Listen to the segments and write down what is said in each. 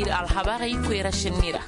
ir alhabari kwera shinira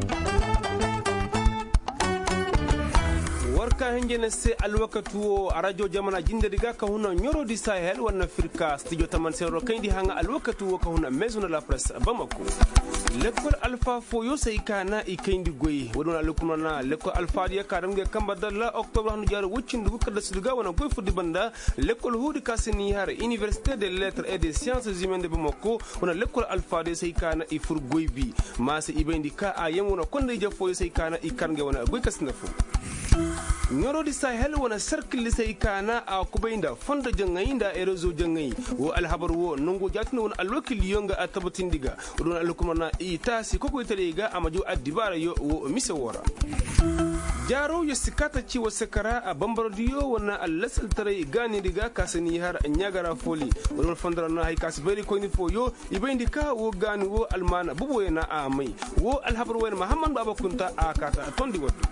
warka hengene se alwakatu a radio jamana jinde diga ka huna nyoro di sahel wana firka studio taman sero kandi hanga alwakatu ka huna maison de la presse bamako lekol alpha foyo sai kana ikindi goyi wadon alukuna na lekol alpha dia karamge kamba dalla octobre hanu jar wucin dugu kada suduga wana goy fudi banda lekol hudi kasini har université des lettres et des sciences humaines de bamako wana lekol alpha de sai kana ifur goy bi ma sai ibendi ka ayem wana konde je foyo sai kana ikarnge wana goy kasna fu nyoro di sahel wana cercle sai kana a kubainda fonda jangainda e rezo jangai wo alhabar wo nungo jatno won alwakil yonga atabatin diga don alukuma na itasi koko italiga amaju adibara yo wo misawara jaro yo sikata ci wasakara a bambardiyo wana allasal tare gani diga kasani har nyagara foli won fondara na hay kasberi ko ni foyo ibendi ka wo gani wo almana bubo yana amai wo alhabar wo muhammad babakunta akata tondi wadu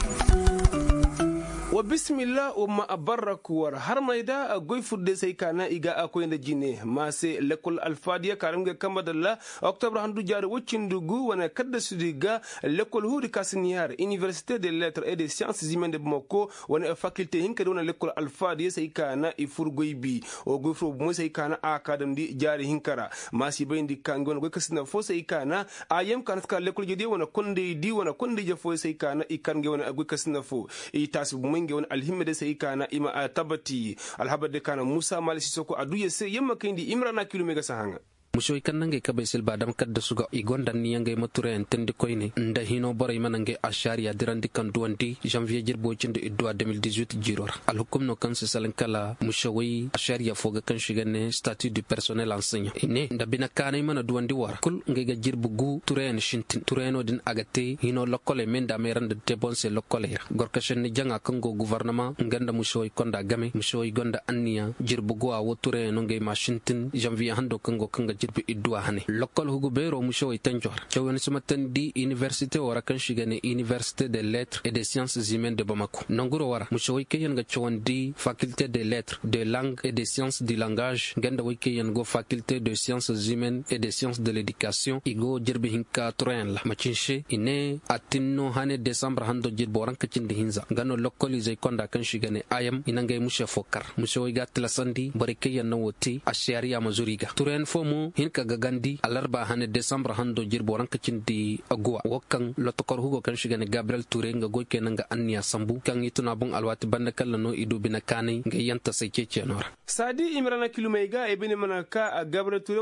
wa bismillah umma abaraku war har maida goy fudde sai kana iga akoy nda jine ma se lekol alfadiya karamge kamba dalla octobre handu jaar wocindugu wana kadda sudiga lekol hudi kasniyar université des lettres et des sciences humaines de Bamako wana faculté hinka dona lekol alfadiya sai kana ifur goy bi o goy fro mo sai kana akadam di jaari hinkara ma si bayndi kangon goy kasna fo sai kana ayem kan ska lekol jodi wana konde di wana konde je fo sai kana ikange wana goy kasna fo i tasu nge won alhimme de sai kana ima tabati alhabade kana Musa Malisi Soko aduye se yemma kindi imrana kilomega sahanga mushoy kannange kabe silba dam kadda suga igondan niyange mature entende koyne nda hino boray manange ashariya dirandi kan duwanti janvier jirbo cinde idwa 2018 jiror al hukum no kan salen kala mushoy ashariya foga kan shigane statut du personnel enseignant ine nda bina kanay mana duwandi war kul ngega jirbu gu turen shintin tureno din agate hino lokole menda merande de bonse lokole gorka shen janga kango gouvernement nganda mushoy konda game mushoy gonda anniya jirbu go a woture no ngey machintin janvier hando kango kanga jirbi idwa hane lokol hugo bero musho itanjor chawon sumatan di université wara kan shigane université des lettres et des sciences humaines de Bamako nonguro wara musho ikeyen ga chawon di faculté des lettres de langue et des sciences du langage ganda wikeyen go faculté de sciences humaines et des sciences de l'éducation igo jirbi hinka troen la machinche ine atinno hane décembre hando jirbo ranka cinde hinza gano lokol izay konda kan shigane ayam inangay musho fokar musho iga tlasandi barikeyen no woti ashariya mazuriga turen fomo hinka gagandi alarba hane décembre hando jirbo ranka cindi agwa wakkan lotokor hugo kan shigane Gabriel Touré nga goy kenanga anniya sambu kan yituna bon alwati banda kala no idu bina kanay nga yanta sai cece nora sadi imrana kilomega e bini manaka Gabriel Touré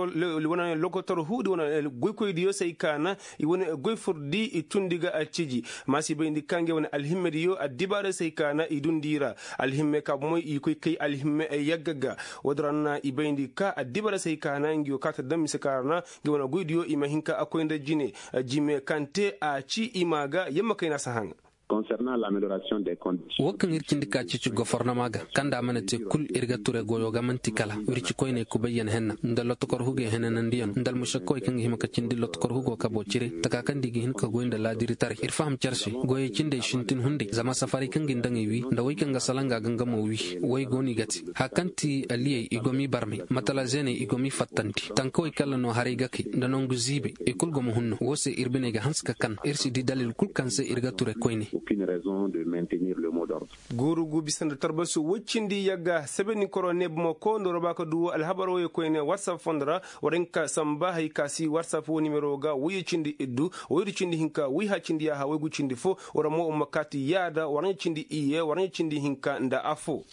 wona lokotor hudu wona goy koy diyo sai kana i wona goy furdi itundiga aciji masi bendi kange wona alhimmediyo adibare sai kana idundira alhimme ka moy i koy kay alhimme e yaggaga wodranna i bendi ka adibare sai kana ngio kata dami sekarna ngwana guidio ima hinka akoynda jine jime kante a ci imaga yemma kayna sahanga concernant l'amélioration des conditions wakan irkindi ka ci gouvernement ga kanda manate kul irga ture goyo ga manti kala irci koyne ku bayyan henna ndal lotokor huge henan ndiyan ndal mushakoy kan hima ka cindi lotokor hugo ka bocire taka kan digi hin ka goynda la diritar irfam charsi goye cinde shintin hunde zama safari kan gindangi wi nda way kan ga salanga ganga mo wi way goni gati hakanti aliye igomi barme matala zene igomi fattanti tankoy kala no hariga ki ndanon guzibe e kul go mo hunno wose irbine ga hanska kan irsi di dalil kul kan se irga ture koyne aucune raison de maintenir le mot d'ordre. Guru bisanda tarbasu wuccindi yagga sebeni korone bmo ko ndoroba ko duwo alhabaro ye koyne WhatsApp fondra warenka samba hay kasi WhatsApp wo numero ga wuyicindi iddu wuyicindi hinka wi hacindi ya ha wugucindi fo wora mo makati yada waranchindi iye waranchindi hinka nda afo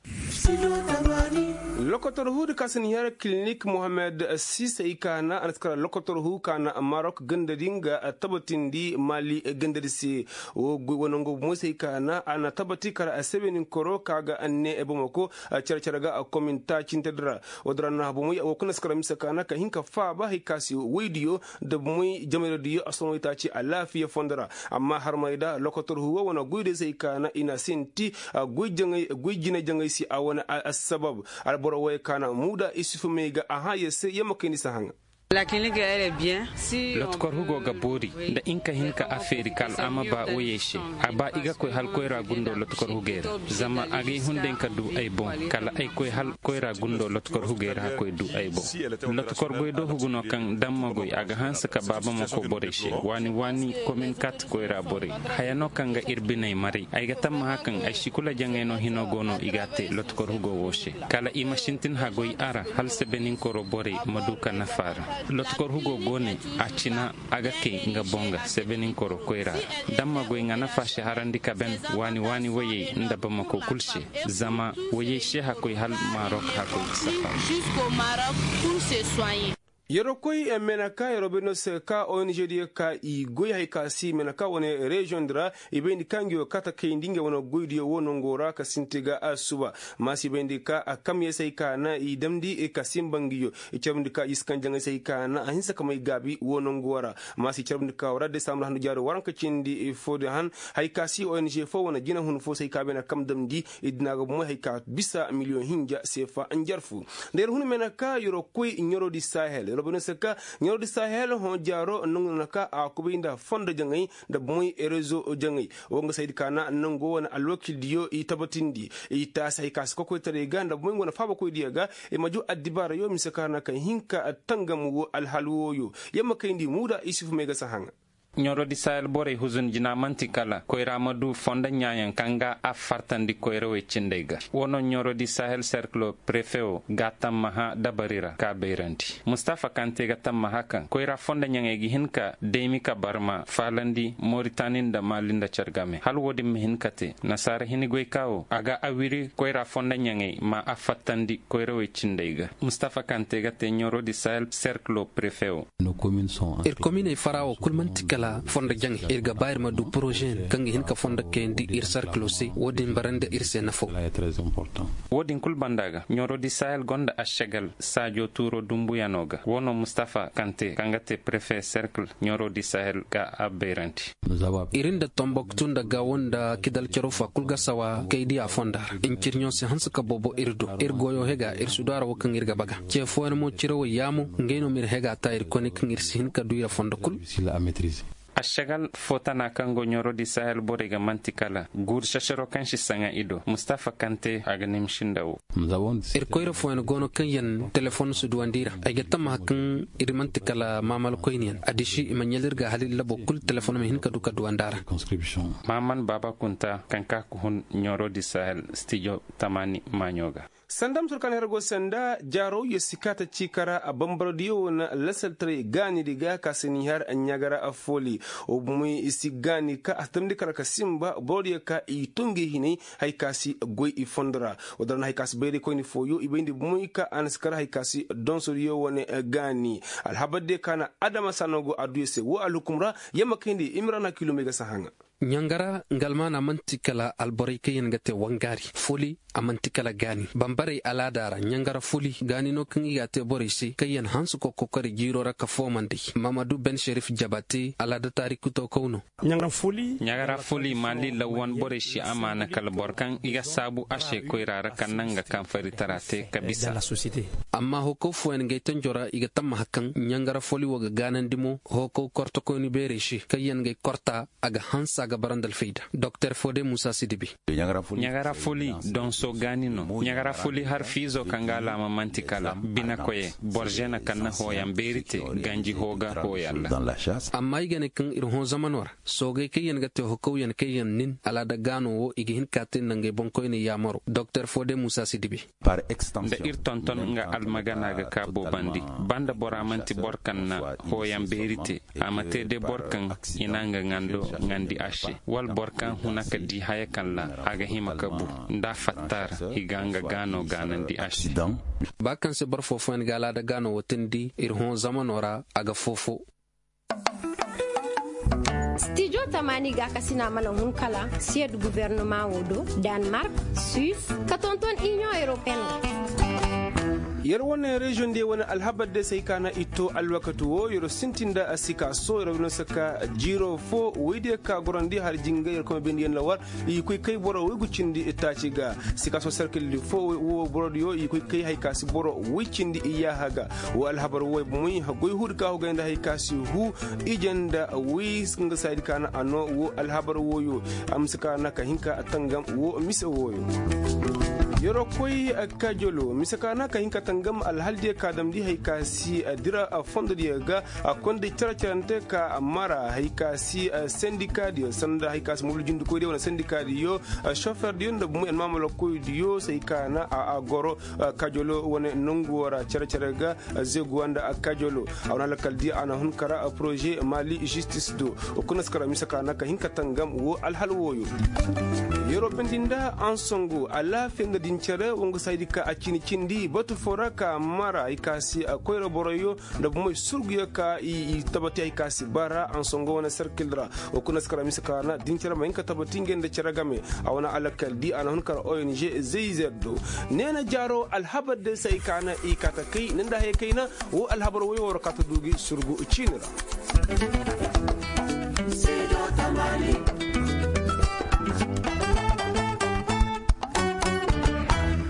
lokotor hu kasan yar clinique Mohamed Sise ikana anaskara lokotor hu kana Maroc gandadinga tabatindi Mali gandadisi wonongo mose ikana ana tabati kara asebenin koro kaga anne ebomako charcharaga kominta cintedra odrana bomoy wokuna skara misakana ka hinka fa ba hikasi video da bomoy jamere diyo asomo itachi alafiya fondara amma har maida lokotor hu wona guide sai kana ina sinti gujine jangay si awana asbab alboro way kana muda isufu mega aha yese yamakini sahanga La clinique elle est bien. Si lotkor hugo gabori da inka hinka aferi kal ama ba oyeshe aba iga koy hal koyra gundo lotkor hugera zama agi hunden ka du ay bon kala ay koy hal koyra gundo lotkor hugera koy du ay bon lotkor boy do huguno kan damma goy aga hansa ka baba mako boreshe wani komin kat koyra bore hayano kanga irbinay mari ay gatam hakan ay shikula jangeno hinogono igate lotkor hugo woshe kala imashintin hagoy ara hal sebenin koro bore maduka nafara lotkor hugo gone achina aga ke nga bonga sebenin koro koyra damma goy ngana fashe harandi kaben wani waye ndaba mako kulshe zama waye sheha koy hal marok hakoy safa jusqu'au Maroc pour se soigner. Yorokoi menaka yorobeno seka ONG di ka I goy hay ka si menaka wone region dra ibendi kangyo kata kendinga wono goydio wono ngora ka sintiga asuba masi bendi ka akamye sai ka na I damdi e ka simbangiyo e chabndi ka iskanjanga sai ka na ahinsa kamay gabi wono ngora masi chabndi ka wara desamla hanu jaro waranka cindi e fode han hay ka si ONG fo wona jina hun fo sai ka bena kam damdi idnaga mo hay ka bisa million hinja sefa anjarfu der hun menaka yorokoi nyoro di Sahel robino seka nyoro di Sahel hon jaro nungunaka a kubinda fonda jangai da boy erezo jangai wonga saydi kana nango wona alwakil diyo I tabatindi ita sai kas ko tare ganda boy ngona faba ko diyaga e maju addibara yo misaka na kan hinka tangamu alhalwoyo yamma kayndi muda isufu mega sahanga nyoro di Sahel bore huzun jina mantikala koyra madu fonda nyayan kanga a fartandi koyra we cindega wono nyoro di Sahel cercle prefeo gatam maha dabarira ka beiranti Mustafa Kante gatam maha kan koyra fonda nyange gi hinka demi ka barma falandi Mauritanin da malinda chargame hal wodi mi hinkate nasara hinigoy kawo aga awiri koyra fonda nyange ma a fatandi koyra we cindega Mustafa Kante gate nyoro di Sahel cercle prefeo nos communes sont commune farao kulmantikala fonda jang irga bayr ma du projet kangi hin ka fonda kendi ir cercle aussi wodin barande ir senafo très important wodin kul bandaga nyoro di Sahel gonda ashagal Sadio Touro Dumbuyanoga wono Mustafa Kante kangate préfet cercle nyoro di Sahel ga aberanti irinda Tombouctou daga wonda kidal cerofa kulga sawa kaydi a fonda inkirnyo se hansuka bobo irdo irgoyo hega ir sudara wakan irga baga ce foen mo ciro yamu ngeno mir hega ta ir konik ngir sin ka duira fonda kul la maîtrise ashagal fotana kango nyoro di Sahel borega mantikala gur shasharo kanshi sanga ido Mustafa Kante aganim shindawo koyro foen gono kanyen telephone su duandira aygatam hakan ir mantikala mamal koynian adishi imanyelirga halil labo kul telephone me hinka duka duandara conscription maman baba kunta kanka kun nyoro di Sahel studio tamani manyoga sandam surkan hergo sanda jaro yesikata chikara a bambardiyo na lasaltre gani diga kasini har anyagara afoli obumi isigani ka atamdi karaka simba bodiya ka itungi hini haikasi goy ifondra odan haikasi bere ko ni foyo ibendi muika anskara haikasi donsoriyo wone gani alhabade kana adama sanogo aduyese wo alukumra yamakindi imrana kilomega sahanga nyangara ngalmana mantikala alborike yengate wangari foli amantikala gani bambare aladara nyangara foli gani no kingi gate borisi kayen hansu ko kokari jiro raka fomandi Mamadou Ben Sherif Jabati alada tariku to kono nyangara foli mali lawan borisi amana kala borkan iga sabu ashe koira raka nanga kan faritarate kabisa la société amma hoko fuen ngeten jora iga tamma hakan nyangara foli waga ganandimo hoko korto ko ni berisi kayen ngay korta aga hansa barandal feida Dr Fode Musa Sidibi nyagara foli don so ganino nyagara foli har fizo kangala mamantikala bina koye borjena kanna hoyam berite ganji hoga hoyalla amma igene kan irho zamanor soge kayen gate hokko yen kayen nin ala da gano wo igihin katin nange bonko ni yamoro Dr Fode Musa Sidibi par extension da irtonton nga almagana ga kabo bandi banda boramanti borkan na hoyam berite amate de borkan inanga ngandi wal borkan hunaka di hayakan la aga himakabu nda fattar higanga gano ganan di accident bakan se bar fofo en gala da gano wotindi irhon zamanora aga fofo studio tamani ga kasina malan hunkala sied gouvernement wodo Denmark Suisse katonton Union Européenne yar wannan region de wani alhabar da sai kana ito alwakatu wo yoro sintinda asika so yoro no saka jiro fo wide ka gorandi har jinga yar ko bendi en lawar yi koy kay boro we gucindi itaci ga sika so circle li fo wo boro yo yi koy kay hay kasi boro wicindi iya haga wo alhabar wo muy ha goy hud ka ho ganda hay kasi hu ijenda wi singa side kana ano wo alhabar wo yo am sika naka hinka atangam wo mise wo yo yoro koy kajolo misakana ka hinka tangam alhalde kadam di haykasi dira a fondo di ga a konde charachante ka mara haykasi syndicat di sanda haykasi mul jindu ko di wona syndicat di yo chauffeur di ndo mu en mamalo ko di yo sai kana a goro kajolo wona nongu wara charachare ga zeguanda kajolo awna lakal di ana hun kara projet mali justice do okunas kara misakana ka hinka tangam wo alhal woyo yoro bendinda ansongo ala fenga dincere wongo saydika a cindi batu foraka mara ikasi koyro boroyo da moy surgu ka i tabati ikasi bara ansongo wana circledra o kuna skara misaka na dincere ma inka tabati ngende ceragame awana alakal di ana hunkar ONG ZZdo nena jaro alhabad sai kana ikata kai nanda he kaina wo alhabar wo woro kata dugi surgu cinira Sido tamani